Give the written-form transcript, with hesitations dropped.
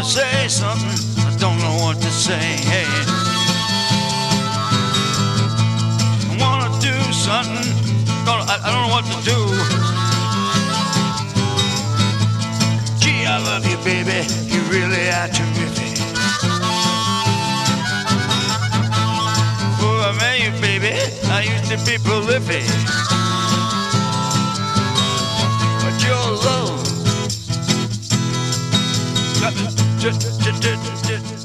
say something, I don't know what to say. Hey, I wanna do something, I don't know what to do. Gee, I love you, baby, you really are terrific. Before I met you, baby, I used to be prolific. But your love got me just